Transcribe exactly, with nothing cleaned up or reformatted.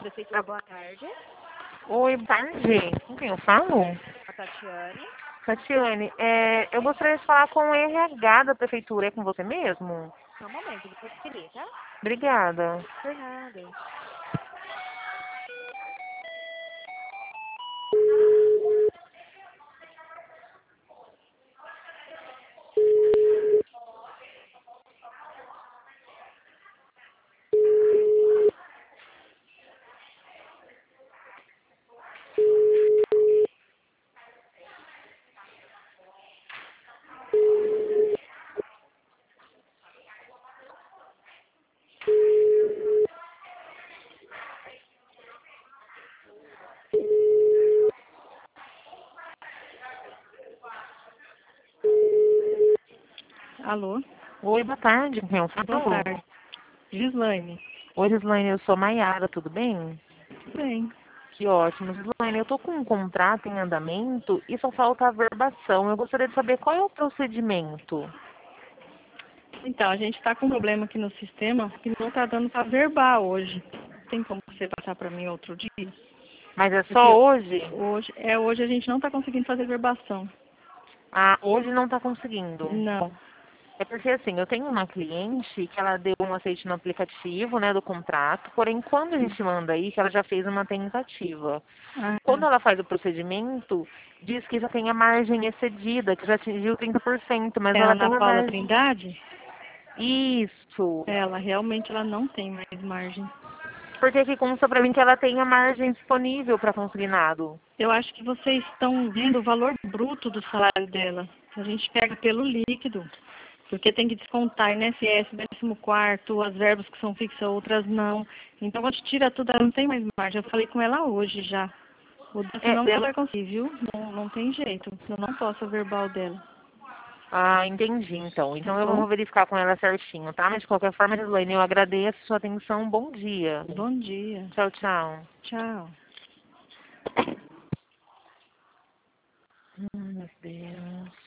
Prefeitura, boa tarde. Oi, boa tarde. Com quem eu falo? A Tatiane. Tatiane, é, eu gostaria de falar com o R H da prefeitura. É com você mesmo? Só um momento, vou transferir, tá? Obrigada. Por nada. Alô? Oi, boa tarde. Com quem eu falo? Boa tarde. Gislaine. Oi, Gislaine, eu sou Maiara, tudo bem? Bem. Que ótimo. Gislaine, eu tô com um contrato em andamento e só falta a verbação. Eu gostaria de saber qual é o procedimento. Então, a gente está com um problema aqui no sistema que não está dando para verbar hoje. Tem como você passar para mim outro dia? Mas é Porque só hoje? hoje, é, hoje a gente não está conseguindo fazer verbação. Ah, hoje não tá conseguindo. Não. É porque assim, eu tenho uma cliente que ela deu um aceite no aplicativo, né, do contrato, porém quando a gente manda aí, que ela já fez uma tentativa. Ah, Quando ela faz o procedimento, diz que já tem a margem excedida, que já atingiu trinta por cento, mas é a ela Ana tem a Paula margem. Trindade? Isso. Ela realmente ela não tem mais margem. Porque que consta pra mim que ela tem a margem disponível para consignado. Eu acho que vocês estão vendo o valor bruto do salário dela. A gente pega pelo líquido, porque tem que descontar I N S S, décimo quarto, as verbas que são fixas, outras não. Então, quando tira tudo, ela não tem mais margem. Eu falei com ela hoje já. O você É, não ela... vai conseguir, viu? Não, não tem jeito. Eu não posso verbal dela. Ah, entendi, então. Tá Então eu bom? vou verificar com ela certinho, tá? Mas de qualquer forma, Gislaine, eu agradeço a sua atenção. Bom dia. Bom dia. Tchau, tchau. Tchau. Ai, meu Deus.